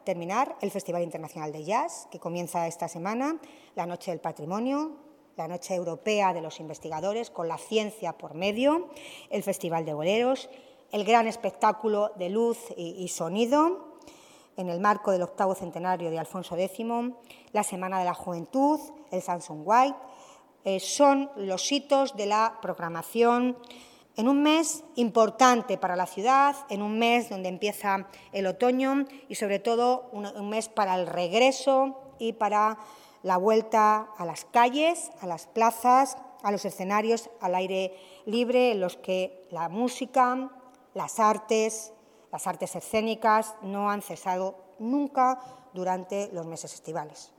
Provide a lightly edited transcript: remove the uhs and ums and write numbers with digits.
Terminar el Festival Internacional de Jazz, que comienza esta semana, la Noche del Patrimonio, la Noche Europea de los Investigadores, con la ciencia por medio, el Festival de Boleros, el gran espectáculo de luz y sonido, en el marco del 8º centenario de Alfonso X, la Semana de la Juventud, el Samson White, son los hitos de la programación en un mes importante para la ciudad, en un mes donde empieza el otoño y, sobre todo, un mes para el regreso y para la vuelta a las calles, a las plazas, a los escenarios al aire libre, en los que la música, las artes escénicas no han cesado nunca durante los meses estivales.